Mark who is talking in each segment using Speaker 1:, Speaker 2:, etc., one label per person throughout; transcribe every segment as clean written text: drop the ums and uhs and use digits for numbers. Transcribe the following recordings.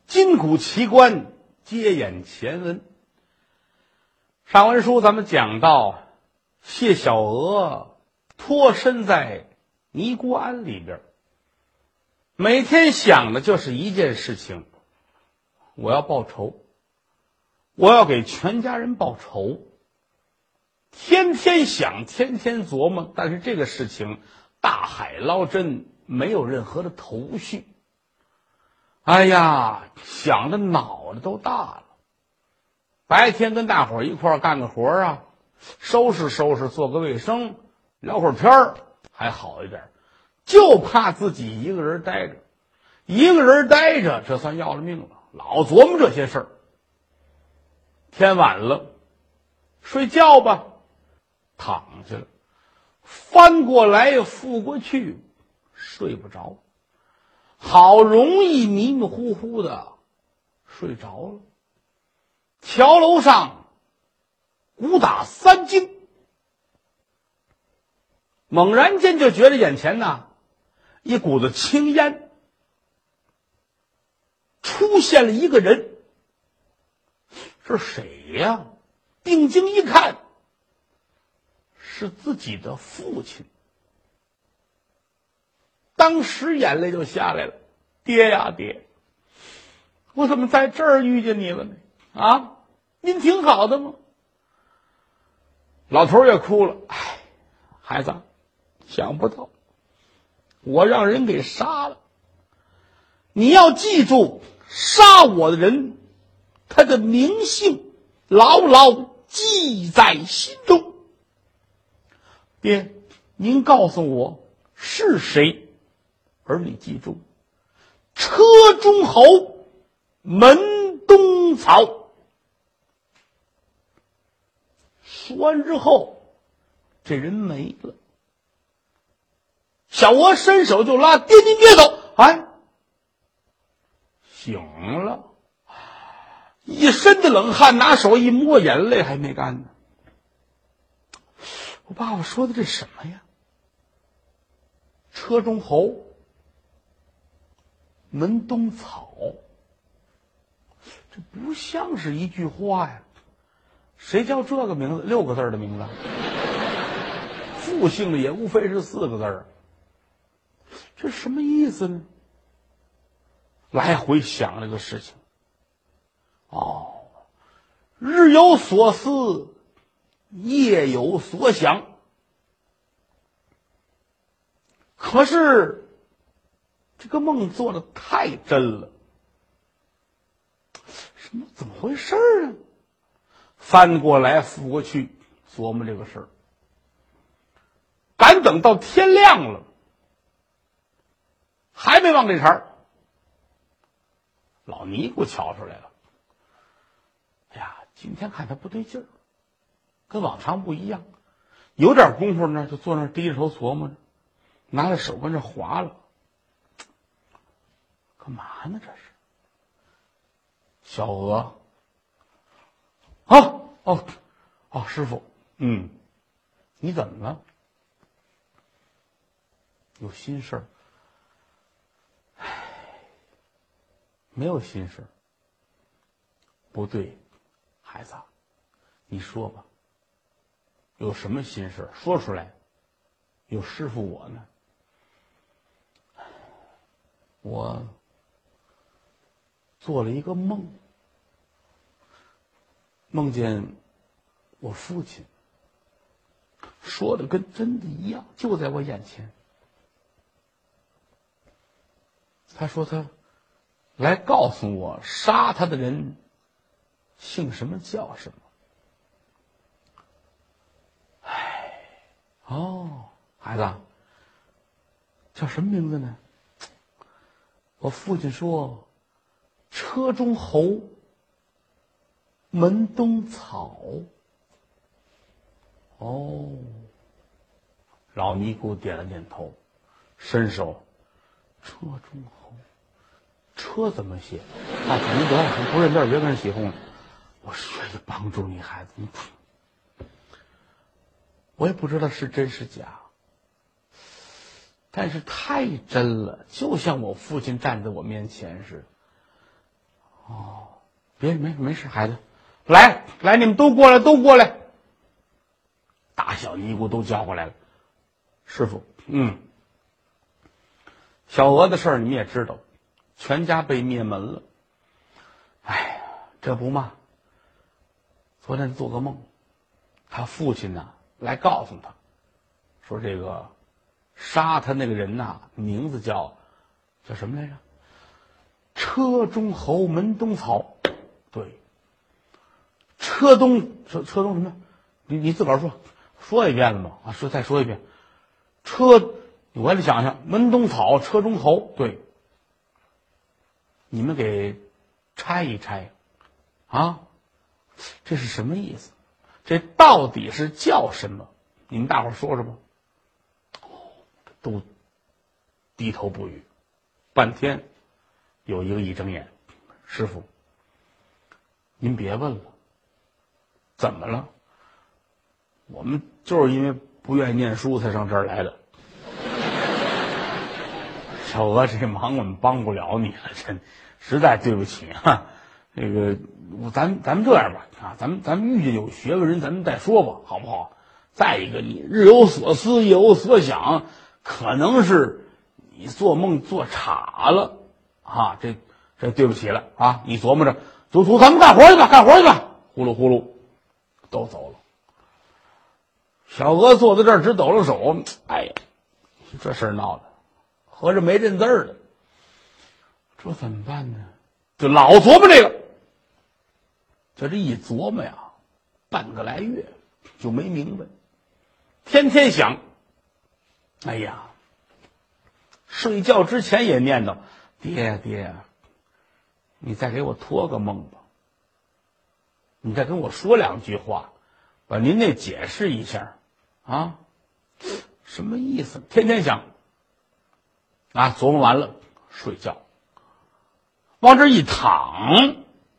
Speaker 1: 今古奇观，接演前文。上文书咱们讲到，谢小娥脱身在尼姑庵里边，每天想的就是一件事情：我要报仇，我要给全家人报仇。天天想，天天琢磨，但是这个事情大海捞针，没有任何的头绪。哎呀，想的脑袋都大了。白天跟大伙儿一块儿干个活啊，收拾收拾，做个卫生，聊会儿天儿还好一点，就怕自己一个人待着，一个人待着，这算要了命了，老琢磨这些事儿。天晚了，睡觉吧，躺下了，翻过来覆过去，睡不着，好容易迷迷糊糊的睡着了。桥楼上鼓打3更，猛然间就觉得眼前呐一股子青烟，出现了一个人。是谁呀？定睛一看，是自己的父亲。当时眼泪就下来了，爹呀爹，我怎么在这儿遇见你了呢？啊，您挺好的吗？老头也哭了，哎，孩子，想不到我让人给杀了。你要记住，杀我的人，他的名姓牢牢记在心中。爹，您告诉我是谁？而你记住，车中侯门东草。说完之后，这人没了。小娥伸手就拉，爹您别走！哎，醒了，一身的冷汗，拿手一摸，眼泪还没干呢。我爸爸说的这什么呀？车中侯门东草，这不像是一句话呀。谁叫这个名字6个字的名字？复姓的也无非是4个字，这什么意思呢？来回想这个事情，日有所思，夜有所想。可是这个梦做的太真了，怎么回事呢？翻过来覆过去琢磨这个事儿，赶等到天亮了，还没忘这茬儿。老尼姑瞧出来了，哎呀，今天看他不对劲儿，跟往常不一样。有点功夫呢，就坐那儿低着头琢磨着，拿着手跟这划了。干嘛呢？这是小娥。师傅，你怎么了？有心事儿？没有心事儿。不对，孩子，你说吧，有什么心事儿说出来，有师傅我呢。我做了一个梦，梦见我父亲，说的跟真的一样，就在我眼前。他说他来告诉我，杀他的人姓什么叫什么。孩子，叫什么名字呢？我父亲说，车中侯门东草。老尼姑点了点头，伸手，车中侯，车怎么写？您得了，不认字别跟人起哄了。我愿意帮助你，孩子，我也不知道是真是假，但是太真了，就像我父亲站在我面前似没事，孩子，来，你们都过来，都过来。大小尼姑都叫过来了。师傅，小娥的事儿你们也知道，全家被灭门了。哎呀，这不嘛，昨天做个梦，他父亲呐来告诉他，说这个杀他那个人呐，名字叫什么来着？车中侯门东草。对，车东什么？你自个儿说一遍了吗？再说一遍。我得想想，门东草，车中侯。对，你们给拆一拆啊，这是什么意思？这到底是叫什么？你们大伙儿说说吧。都低头不语，半天，有一个一睁眼，师傅，您别问了，怎么了？我们就是因为不愿意念书才上这儿来的。小娥，这忙我们帮不了你了，真实在对不起啊。这个咱们这样吧啊，咱们遇见有学问人，咱们再说吧，好不好？再一个，你日有所思，夜有所想，可能是你做梦做岔了啊。这对不起了啊！你琢磨着，走，咱们干活去吧，呼噜呼噜，都走了。小娥坐在这儿直抖了手，哎呀，这事儿闹的，合着没认字儿了，这怎么办呢？就老琢磨这个，这一琢磨呀，半个来月就没明白，天天想，哎呀，睡觉之前也念叨，爹呀，你再给我托个梦吧，你再跟我说两句话，把您那解释一下啊，什么意思？天天想啊，琢磨完了睡觉，往这一躺，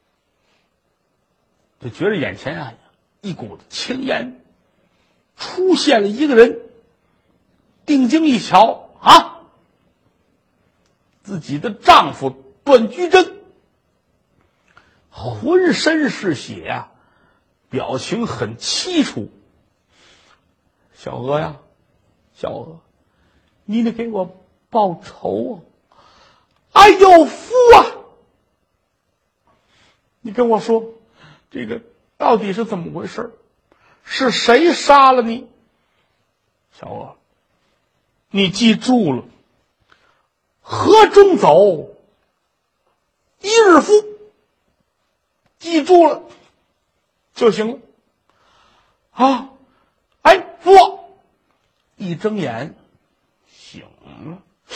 Speaker 1: 就觉得眼前啊一股子青烟，出现了一个人。定睛一瞧啊，自己的丈夫段居贞，浑身是血啊，表情很凄楚。小娥呀，小娥，你得给我报仇啊！哎呦，夫啊！你跟我说，这个到底是怎么回事？是谁杀了你？小娥，你记住了，河中走，一日夫，记住了就行了啊！哎，夫，一睁眼醒了，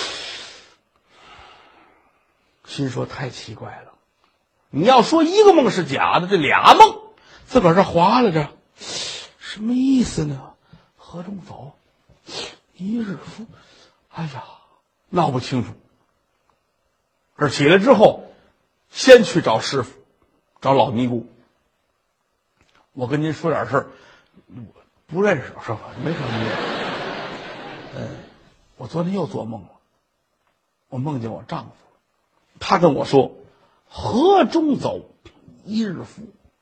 Speaker 1: 心说太奇怪了。你要说一个梦是假的，这俩梦自个儿这划拉着，什么意思呢？河中走，一日夫，哎呀，闹不清楚。而起来之后，先去找师傅，找老尼姑。我跟您说点事儿，我不认识师傅，没什么意思。我昨天又做梦了，我梦见我丈夫，他跟我说，河中走，一日夫，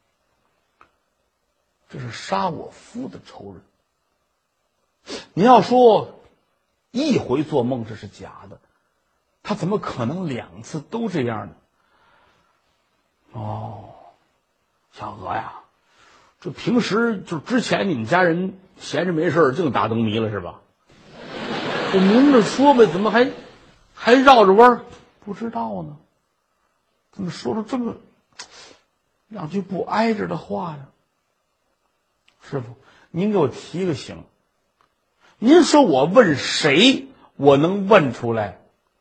Speaker 1: 这是杀我夫的仇人。你要说一回做梦这是假的，他怎么可能两次都这样呢？哦，小娥呀，这平时就之前你们家人闲着没事净打灯谜了是吧？我明着说呗，怎么还绕着弯儿？不知道呢，怎么说出这么两句不挨着的话呢？师傅，您给我提个醒，您说我问谁，我能问出来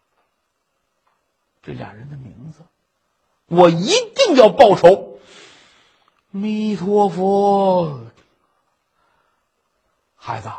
Speaker 1: 这俩人的名字？我一定要报仇。弥陀佛，孩子，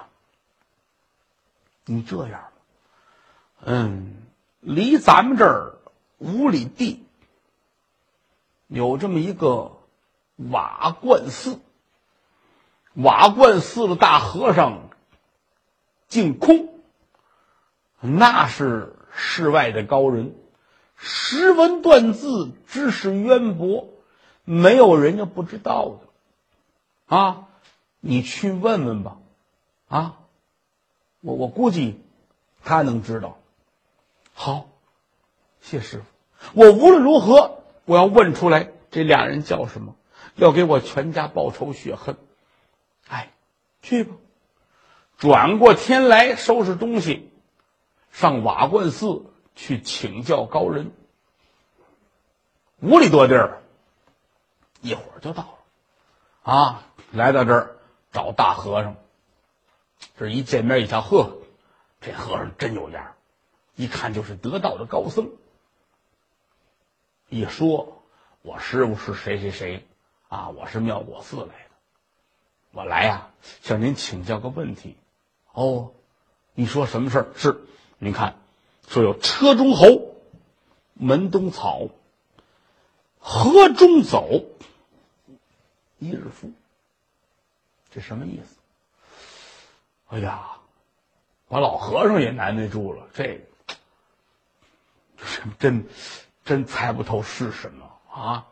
Speaker 1: 你这样吧，离咱们这儿5里地有这么一个瓦罐寺，瓦罐寺的大和尚净空，那是世外的高人， 识文断字，知识渊博，没有人家不知道的啊！你去问问吧，啊，我估计他能知道。好，谢师傅，我无论如何我要问出来这俩人叫什么，要给我全家报仇雪恨。哎，去吧。转过天来，收拾东西，上瓦罐寺去请教高人。5里多地儿，一会儿就到了。啊，来到这儿找大和尚。这一见面一瞧，呵，这和尚真有样，一看就是得道的高僧。一说，我师傅是谁谁谁啊，我是妙果寺来的，我来呀，向您请教个问题。哦，你说什么事儿？是，您看，说有车中猴，门东草，河中走，一日复。这什么意思？哎呀，把老和尚也难为住了，这真猜不透是什么啊。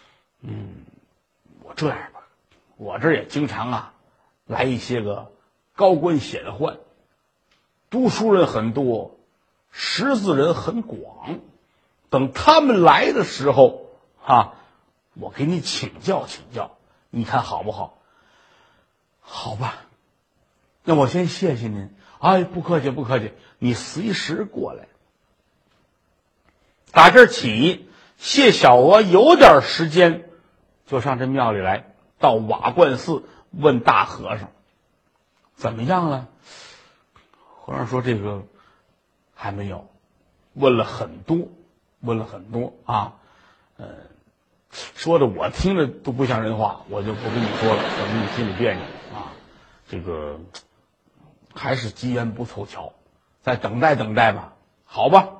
Speaker 1: 我这样吧，我这也经常啊来一些个高官显宦，读书人很多，识字人很广，等他们来的时候啊，我给你请教请教，你看好不好？好吧，那我先谢谢您。哎，不客气不客气，你随时过来。打这儿起，谢小娥有点时间就上这庙里来，到瓦罐寺问大和尚怎么样了。和尚说这个还没有，问了很多啊，说的我听着都不像人话，我就不跟你说了，省得你心里别扭啊。这个还是机缘不凑巧，再等待等待吧，好吧。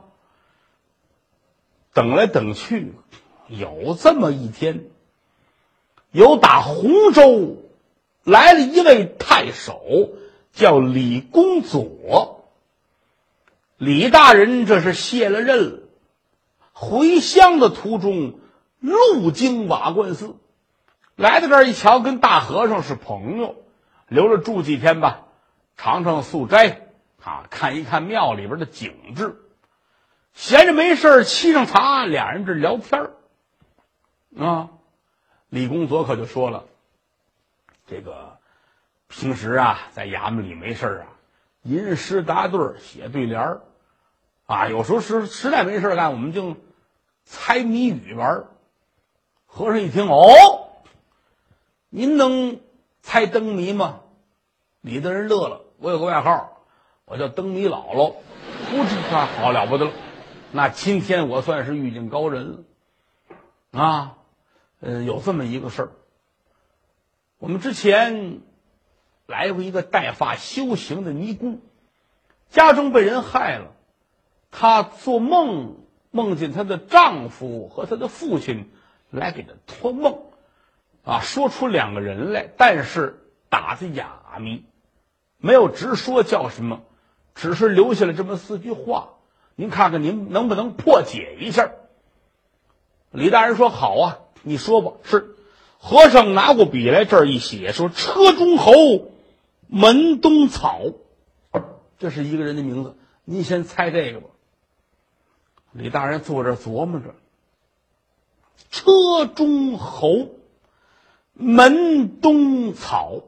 Speaker 1: 等来等去，有这么一天，有打洪州来了一位太守，叫李公佐。李大人这是卸了任了，回乡的途中路经瓦罐寺，来到这儿一瞧，跟大和尚是朋友，留着住几天吧，尝尝素斋啊，看一看庙里边的景致。闲着没事沏上茶，俩人这聊天啊。李公佐可就说了，这个平时啊在衙门里没事啊，吟诗答对，写对联啊，有时候实在没事干，我们就猜谜语玩。和尚一听，哦，您能猜灯谜吗？李大人乐了，我有个外号，我叫灯谜姥姥。不知他好了不得了，那今天我算是遇见高人了啊。有这么一个事儿，我们之前来过一个带发修行的尼姑，家中被人害了，她做梦梦见她的丈夫和她的父亲来给她托梦啊，说出2个人来，但是打的哑谜，没有直说叫什么，只是留下了这么4句话，您看看您能不能破解一下。李大人说好啊，你说吧。是，和尚拿过笔来，这儿一写，说车中侯，门东草，这是一个人的名字，您先猜这个吧。李大人坐这琢磨着，车中侯，门东草，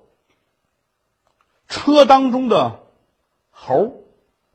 Speaker 1: 车当中的猴。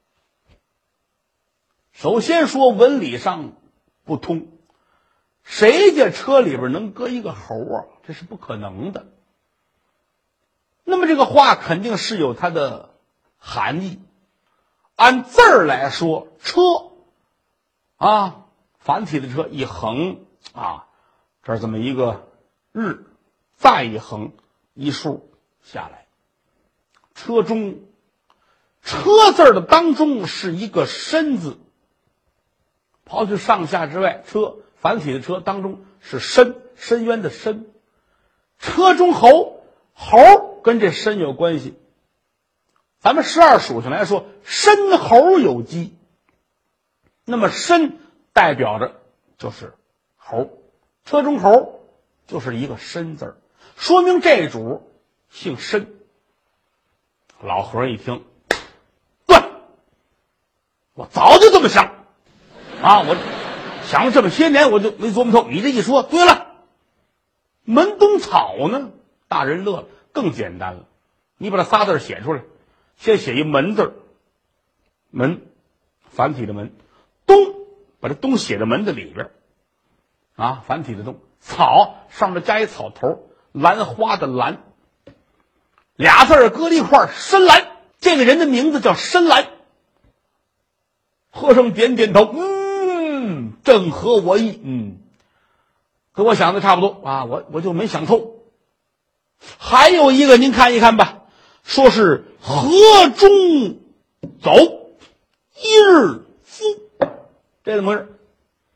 Speaker 1: 首先说文理上不通，谁家车里边能搁一个猴啊？这是不可能的。那么这个话肯定是有它的含义。按字儿来说，车啊，繁体的车一横啊，这儿这么一个日，再一横一竖下来，车中，车字的当中是一个申字，刨去上下之外，车繁体的车当中是深，深渊的深。车中侯，猴跟这申有关系。咱们12属性来说，申猴有机，那么申代表着就是猴，车中猴就是一个申字儿，说明这主姓申。老和尚一听，对，我早就这么想啊，我想了这么些年，我就没琢磨透。你这一说，对了，门冬草呢？大人乐了，更简单了，你把这仨字写出来，先写一门字，门，繁体的门，冬，把这冬写在门的里边，啊，繁体的冬，草上面加一草头，兰花的兰，俩字搁在一块儿，深蓝。这个人的名字叫深蓝。和尚点点头，正合我意，和我想的差不多啊，我就没想透。还有一个您看一看吧，说是河中走，一日夫，这怎么回事？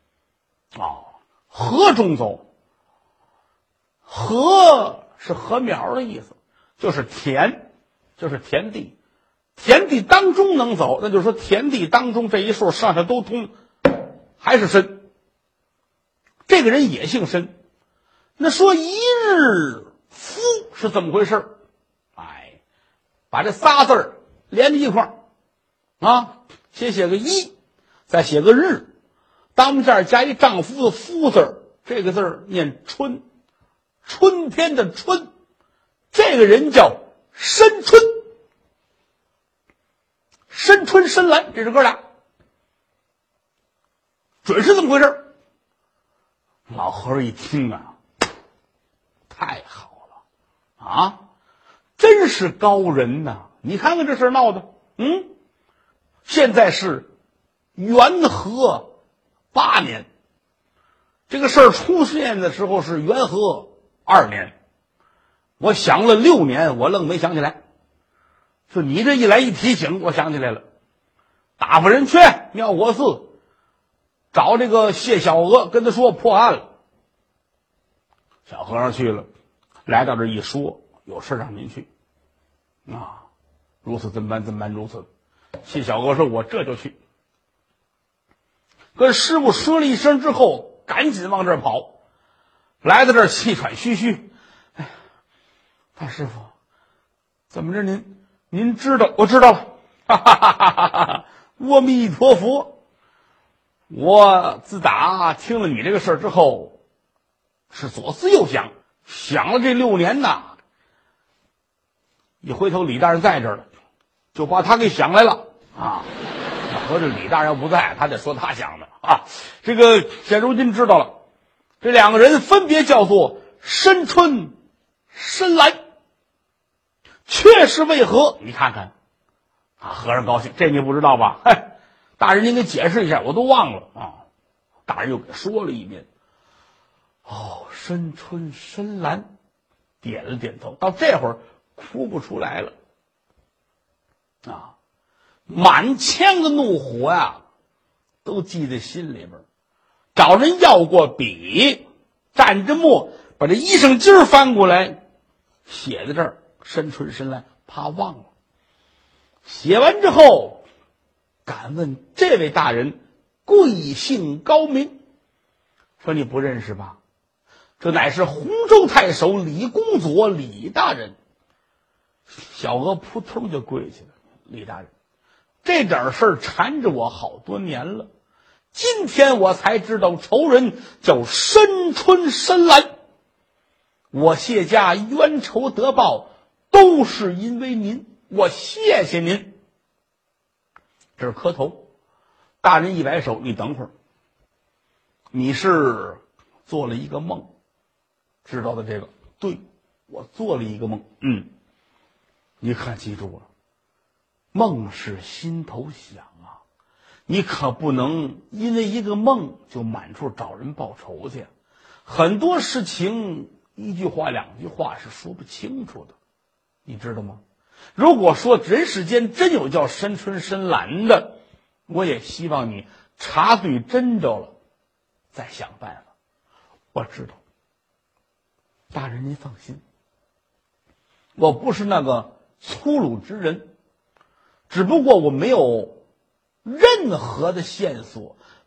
Speaker 1: 河中走，河是禾苗的意思，就是田，就是田地，田地当中能走，那就是说田地当中这一竖上下都通，还是申。这个人也姓申。那说一日夫是怎么回事？把这仨字儿连在一块儿啊，先写个一，再写个日，当这儿加一丈夫的夫字儿，这个字儿念春，春天的春，这个人叫申春，申春申兰，这是哥俩，准是这么回事。老和尚一听啊，太好了啊，真是高人呐！你看看这事闹的，现在是元和8年，这个事儿出现的时候是元和2年，我想了6年，我愣没想起来。就你这一来一提醒，我想起来了，打发人去妙国寺找这个谢小娥，跟他说破案了。小和尚去了，来到这一说，有事让您去啊，如此这么办，这么办，如此。谢小娥说：“我这就去。”跟师傅说了一声之后，赶紧往这儿跑，来到这儿气喘吁吁。哎，大师傅，怎么着？您知道？我知道了。哈哈哈哈哈哈！阿弥陀佛！我自打听了你这个事儿之后，是左思右想，想了这6年呐。一回头，李大人在这儿了，就把他给想来了啊。合着李大人不在，他得说他想的啊。这个现如今知道了，这2个人分别叫做申春、申兰，确实为何？你看看啊，和尚高兴，这你不知道吧？大人您给解释一下，我都忘了啊。大人又给说了一遍。申春、申兰，点了点头，到这会儿哭不出来了啊。满腔的怒火呀，都记在心里边，找人要过笔，蘸着墨，把这衣裳襟翻过来，写在这儿，申春申兰，怕忘了。写完之后，敢问这位大人贵姓高名？说你不认识吧？这乃是洪州太守李公佐，李大人。小娥扑通就跪下了，李大人，这点事儿缠着我好多年了，今天我才知道仇人叫申春申兰，我谢家冤仇得报，都是因为您，我谢谢您。这是磕头。大人一摆手，你等会儿，你是做了一个梦，知道的这个？对，我做了一个梦。你可记住了，梦是心头想啊，你可不能因为一个梦就满处找人报仇去。很多事情1句话2句话是说不清楚的，你知道吗？如果说人世间真有叫申春申兰的，我也希望你查对真着了再想办法。我知道，大人您放心，我不是那个粗鲁之人，只不过我没有任何的线索，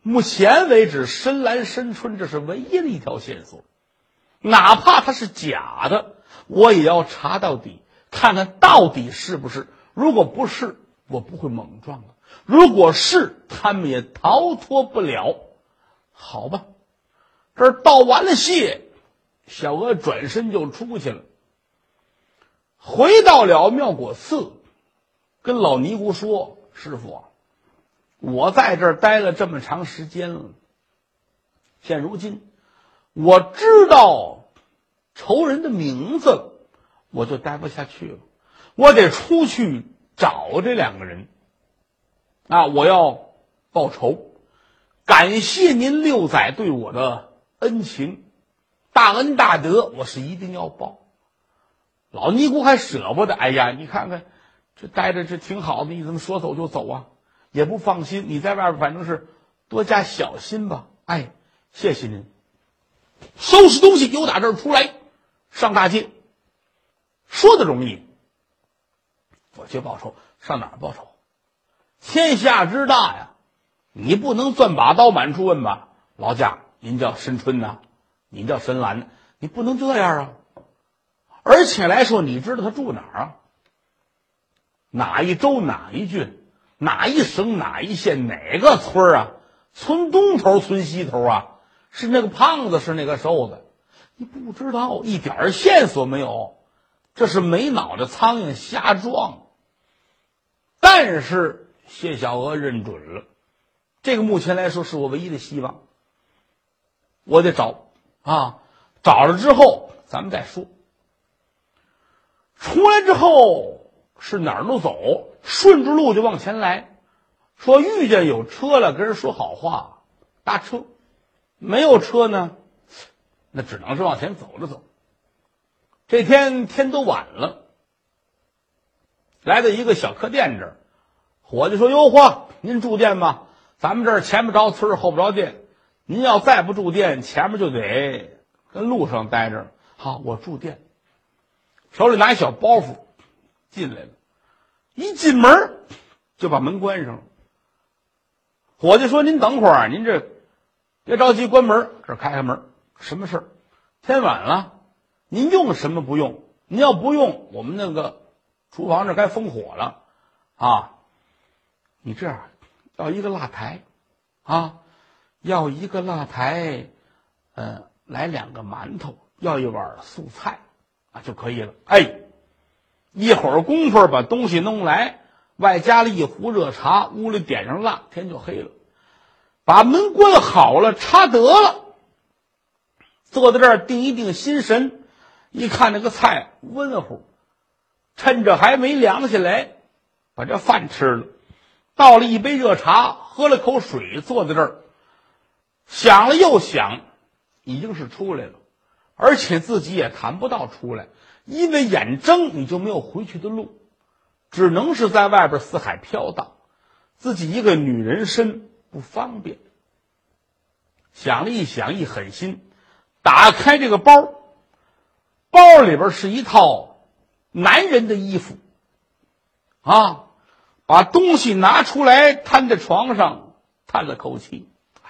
Speaker 1: 目前为止，深蓝深春这是唯一的一条线索，哪怕它是假的，我也要查到底，看看到底是不是。如果不是，我不会莽撞的；如果是，他们也逃脱不了。好吧，这儿道完了谢，小娥转身就出去了，回到了妙果寺，跟老尼姑说：“师傅啊，我在这儿待了这么长时间了，现如今我知道仇人的名字了，我就待不下去了，我得出去找这两个人啊！我要报仇，感谢您6载对我的恩情，大恩大德，我是一定要报。”老尼姑还舍不得，哎呀，你看看这待着这挺好的，你怎么说走就走啊？也不放心，你在外边反正是多加小心吧。哎，谢谢您。收拾东西，由打这儿出来，上大街。说的容易，我去报仇，上哪儿报仇？天下之大呀，你不能攥把刀满处问吧？劳驾，您叫申春呐，您叫深蓝，你不能这样啊！而且来说，你知道他住哪儿啊？哪一州哪一郡？哪一省哪一县哪个村啊？村东头村西头啊？是那个胖子是那个瘦子？你不知道，一点线索没有，这是没脑袋苍蝇瞎撞。但是谢小娥认准了，这个目前来说是我唯一的希望，我得找啊，找了之后咱们再说。出来之后是哪儿都走，顺着路就往前来，说遇见有车了跟人说好话，搭车；没有车呢，那只能是往前走着走。这天都晚了，来到一个小客店这儿，伙计说：“哟嚯，您住店吗？咱们这儿前不着村后不着店，您要再不住店，前面就得跟路上待着。好，我住店。”手里拿一小包袱进来了，一进门就把门关上了。伙计说：“您等会儿，您这别着急关门，这开开门。什么事儿？天晚了，您用什么不用？您要不用，我们那个厨房这该封火了啊！你这样要一个蜡台啊，要一个蜡台，来2个馒头，要一碗素菜啊就可以了。哎，一会儿功夫把东西弄来，外加了一壶热茶，屋里点上蜡，天就黑了。把门关好了，插得了，坐在这儿定一定心神，一看那个菜温乎，趁着还没凉下来，把这饭吃了，倒了一杯热茶，喝了口水，坐在这儿想了又想，已经是出来了，而且自己也谈不到出来，因为眼睁你就没有回去的路，只能是在外边四海飘荡，自己一个女人身不方便。想了一想，一狠心，打开这个包，包里边是一套男人的衣服啊，把东西拿出来摊在床上，叹了口气，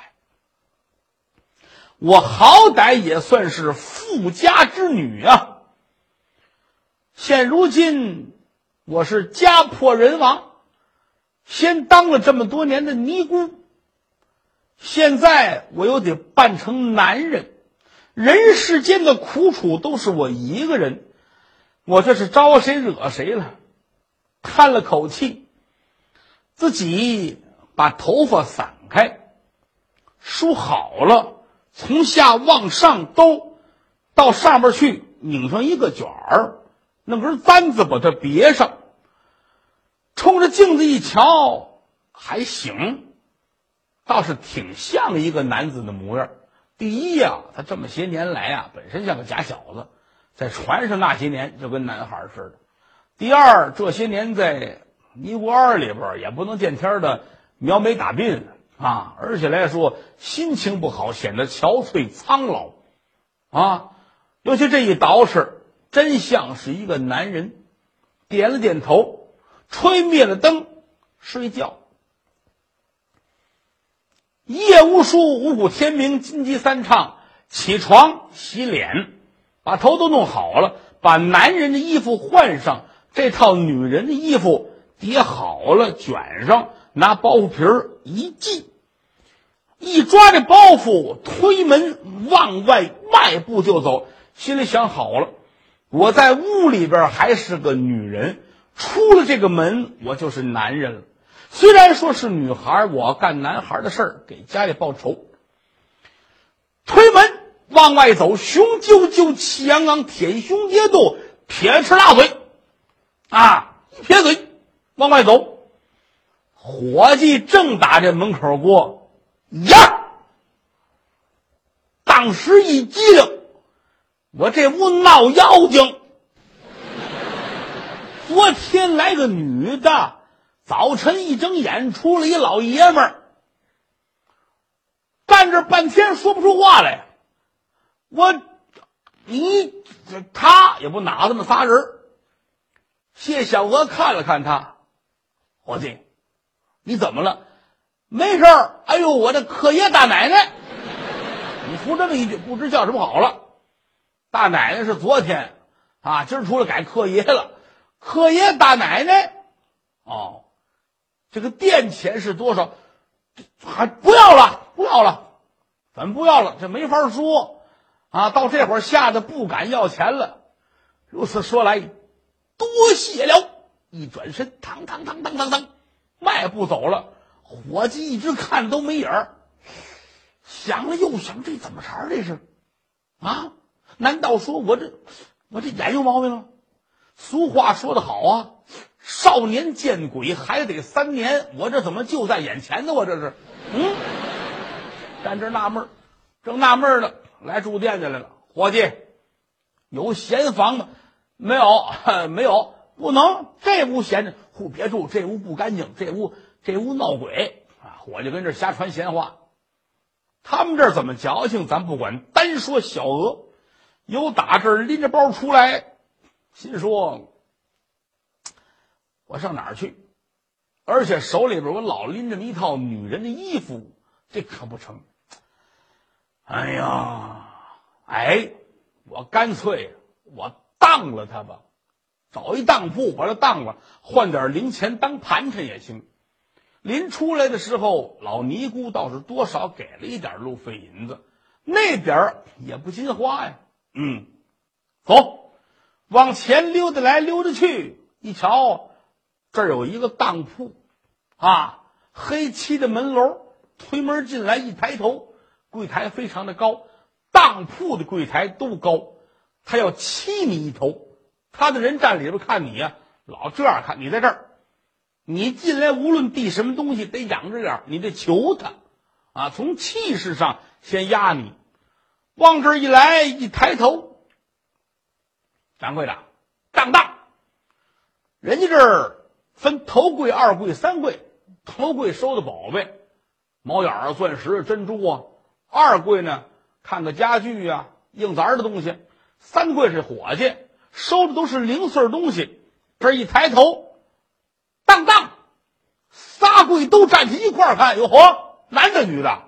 Speaker 1: 我好歹也算是富家之女啊，现如今我是家破人亡，先当了这么多年的尼姑，现在我又得扮成男人，人世间的苦楚都是我一个人，我这是招谁惹谁了？叹了口气，自己把头发散开，梳好了，从下往上兜，到上面去拧上一个卷儿，弄根簪子把它别上，冲着镜子一瞧，还行，倒是挺像一个男子的模样。第一呀，他这么些年来啊，本身像个假小子，在船上那些年就跟男孩似的。第二，这些年在尼姑庵里边也不能见天的描眉打鬓啊，而且来说心情不好，显得憔悴苍老啊。尤其这一捯饬，真像是一个男人。点了点头，吹灭了灯，睡觉。 夜无书，五谷天明，金鸡三唱，起床洗脸，把头都弄好了，把男人的衣服换上，这套女人的衣服叠好了卷上，拿包袱皮儿一系，一抓这包袱，推门往外迈步就走，心里想好了，我在屋里边还是个女人，出了这个门我就是男人了。虽然说是女孩，我要干男孩的事儿，给家里报仇。推门往外走，雄赳赳气昂昂，舔胸叠肚，撇齿大嘴啊，一撇嘴往外走。伙计正打这门口过呀，当时一激灵，我这屋闹妖精，昨天来个女的，早晨一睁眼出了一老爷们儿，站这半天说不出话来。他也不哪这么仨人。谢小娥看了看他，伙计，你怎么了？没事儿。哎呦，我的柯爷大奶奶，你说这么一句，不知叫什么好了。大奶奶是昨天啊，今儿出来改柯爷了。柯爷大奶奶，哦。这个店钱是多少？还不要了，不要了，怎么不要了？这没法说啊！到这会儿吓得不敢要钱了。如此说来，多谢了。一转身，当当当当当当，迈步走了。伙计一直看都没影儿，想了又想，这怎么茬这是啊？难道说我这眼有毛病了？俗话说得好啊，少年见鬼还得3年，我这怎么就在眼前呢？我这是站这纳闷，正纳闷呢，来住店去来了。伙计，有闲房吗？没有，没有，不能，这屋闲着，别住，这屋不干净，这屋闹鬼啊！伙计跟这瞎传闲话。他们这儿怎么矫情咱不管，单说小娥，有打这儿拎着包出来，心说我上哪儿去？而且手里边我老拎着一套女人的衣服，这可不成。哎呀，我干脆我当了他吧，找一当铺把他当了，换点零钱当盘缠也行。临出来的时候，老尼姑倒是多少给了一点路费银子，那点儿也不禁花呀。走，往前溜达来溜达去，一瞧这儿有一个当铺啊，黑漆的门楼，推门进来一抬头，柜台非常的高，当铺的柜台都高，他要7米一头，他的人站里边看你呀，老这样看你在这儿，你进来无论递什么东西得仰着眼，你得求他啊，从气势上先压你。往这儿一来一抬头，掌柜的，当，人家这儿分头柜、二柜、三柜，头柜收的宝贝，毛眼儿、钻石、珍珠啊；二柜呢，看个家具啊、硬杂的东西；三柜是伙计，收的都是零碎东西。这一抬头，当，仨柜都站起一块儿看，哟呵，男的女的？